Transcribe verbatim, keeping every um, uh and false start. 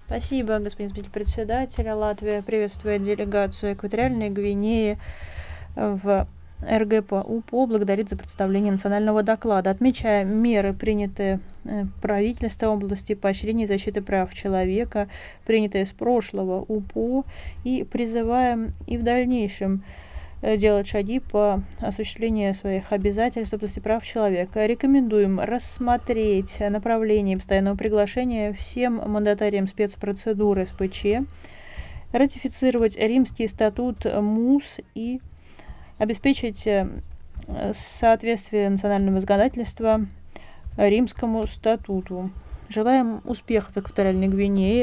Спасибо, господин заместитель председателя. Латвия приветствует делегацию Экваториальной Гвинеи в РГП-УПО, благодарит за представление национального доклада, отмечая меры, принятые правительством в области поощрения и защиты прав человека, принятые с прошлого УПО, и призываем и в дальнейшем делать шаги по осуществлению своих обязательств в области прав человека. Рекомендуем рассмотреть направление постоянного приглашения всем мандатариям спецпроцедуры СПЧ, ратифицировать Римский статут МУС и обеспечить соответствие национального законодательства Римскому статуту. Желаем успехов Экваториальной Гвинее.